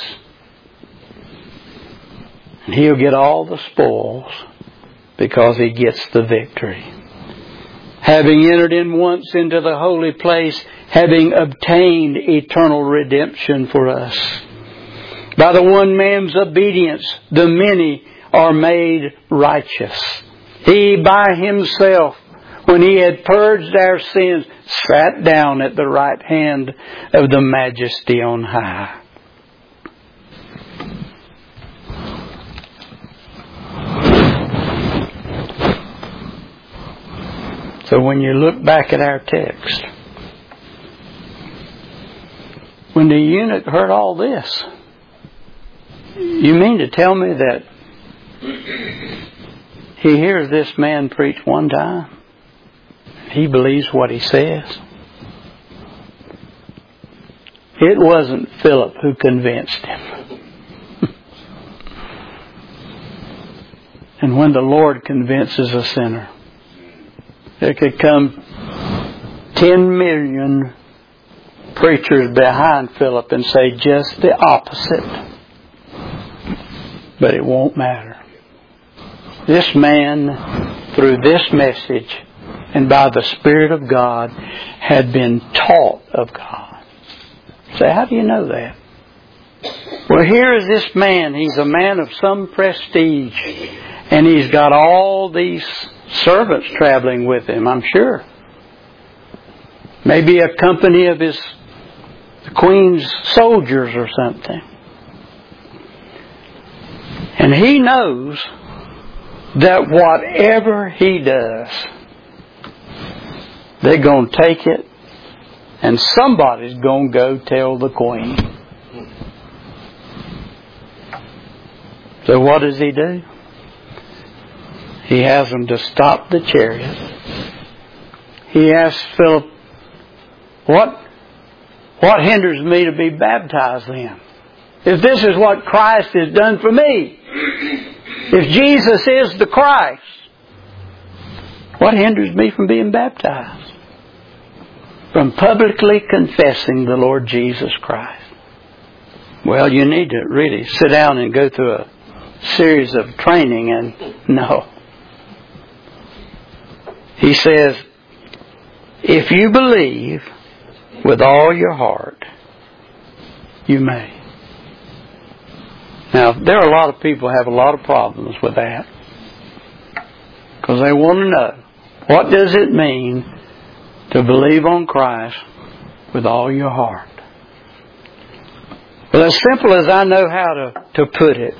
And he'll get all the spoils because he gets the victory. Having entered in once into the holy place, having obtained eternal redemption for us. By the one man's obedience, the many are made righteous. He by himself, when he had purged our sins, sat down at the right hand of the Majesty on high. So when you look back at our text, when the eunuch heard all this, you mean to tell me that he hears this man preach one time? He believes what he says? It wasn't Philip who convinced him. And when the Lord convinces a sinner, there could come ten million preachers behind Philip and say just the opposite. But it won't matter. This man, through this message and by the Spirit of God, had been taught of God. Say, how do you know that? Well, here is this man. He's a man of some prestige. And he's got all these servants traveling with him, I'm sure. Maybe a company of his the Queen's soldiers or something. And he knows that whatever he does, they're going to take it and somebody's going to go tell the Queen. So what does he do? He has them to stop the chariot. He asks Philip, what, what hinders me to be baptized then? If this is what Christ has done for me, if Jesus is the Christ, what hinders me from being baptized? From publicly confessing the Lord Jesus Christ. Well, you need to really sit down and go through a series of training, and no. He says, if you believe with all your heart, you may. Now, there are a lot of people who have a lot of problems with that. Because they want to know, what does it mean to believe on Christ with all your heart? Well, as simple as I know how to, to put it,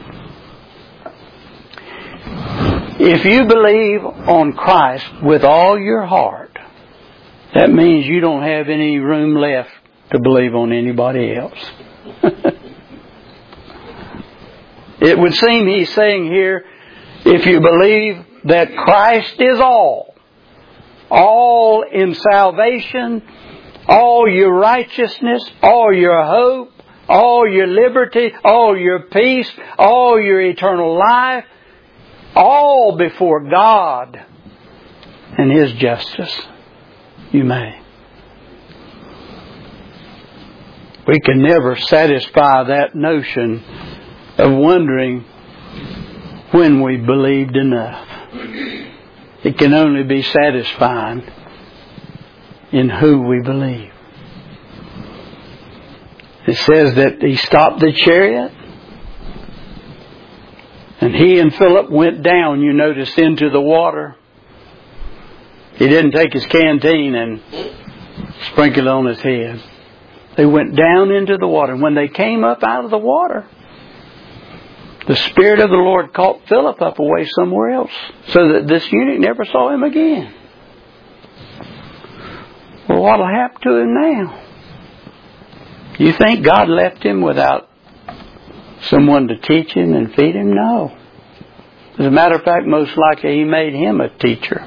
if you believe on Christ with all your heart, that means you don't have any room left to believe on anybody else. It would seem he's saying here, if you believe that Christ is all, all in salvation, all your righteousness, all your hope, all your liberty, all your peace, all your eternal life, all before God and His justice, you may. We can never satisfy that notion of wondering when we believed enough. It can only be satisfied in who we believe. It says that he stopped the chariot, and he and Philip went down, you notice, into the water. He didn't take his canteen and sprinkle it on his head. They went down into the water. And when they came up out of the water, the Spirit of the Lord caught Philip up away somewhere else, so that this eunuch never saw him again. Well, what will happen to him now? You think God left him without someone to teach him and feed him? No. As a matter of fact, most likely He made him a teacher.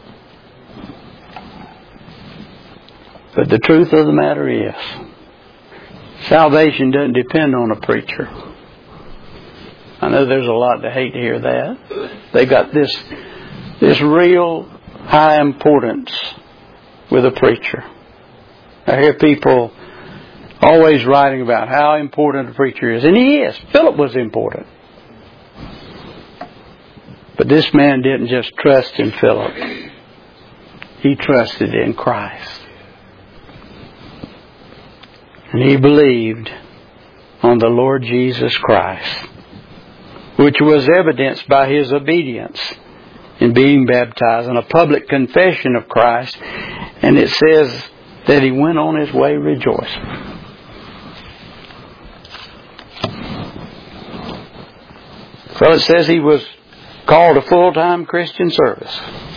But the truth of the matter is, salvation doesn't depend on a preacher. I know there's a lot to hate to hear that. They got this, this real high importance with a preacher. I hear people always writing about how important a preacher is. And he is. Philip was important. But this man didn't just trust in Philip. He trusted in Christ. And he believed on the Lord Jesus Christ, which was evidenced by his obedience in being baptized and a public confession of Christ. And it says that he went on his way rejoicing. So it says he was called a full-time Christian service,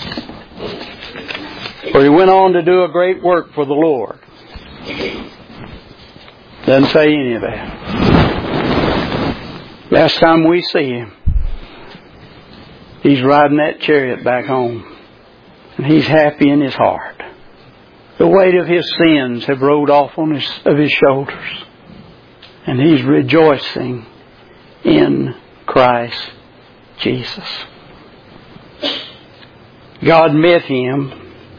where he went on to do a great work for the Lord. Doesn't say any of that. Last time we see him, he's riding that chariot back home, and he's happy in his heart. The weight of his sins have rolled off on his, of his shoulders, and he's rejoicing in Christ Jesus. God met him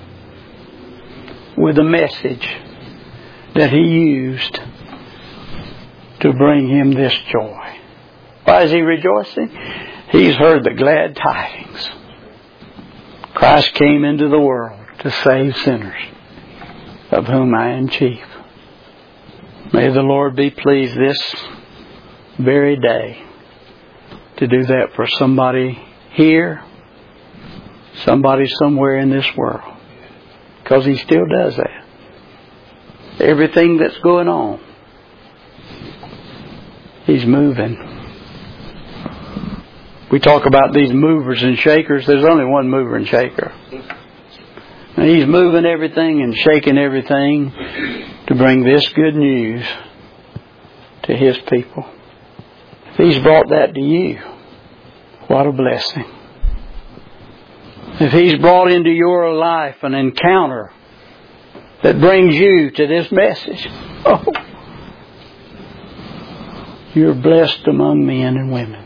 with a message that He used to bring him this joy. Why is he rejoicing? He's heard the glad tidings. Christ came into the world to save sinners, of whom I am chief. May the Lord be pleased this very day to do that for somebody here, somebody somewhere in this world. Because He still does that. Everything that's going on, He's moving. We talk about these movers and shakers. There's only one mover and shaker. And He's moving everything and shaking everything to bring this good news to His people. If He's brought that to you, what a blessing. If He's brought into your life an encounter that brings you to this message, oh, you're blessed among men and women.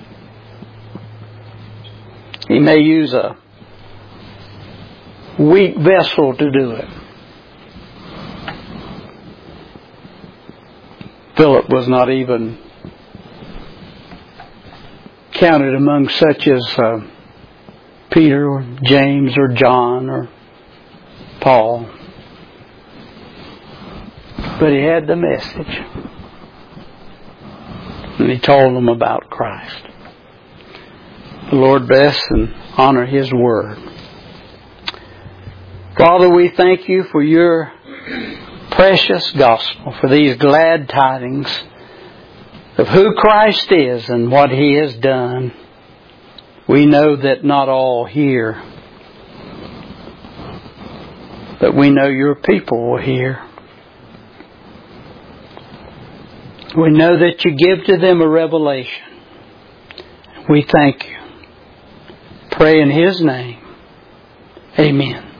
He may use a weak vessel to do it. Philip was not even counted among such as uh, Peter or James or John or Paul. But he had the message. And he told them about Christ. The Lord bless and honor His Word. Father, we thank You for Your precious gospel, for these glad tidings of who Christ is and what He has done. We know that not all hear, but we know Your people will hear. We know that You give to them a revelation. We thank You. Pray in His name. Amen.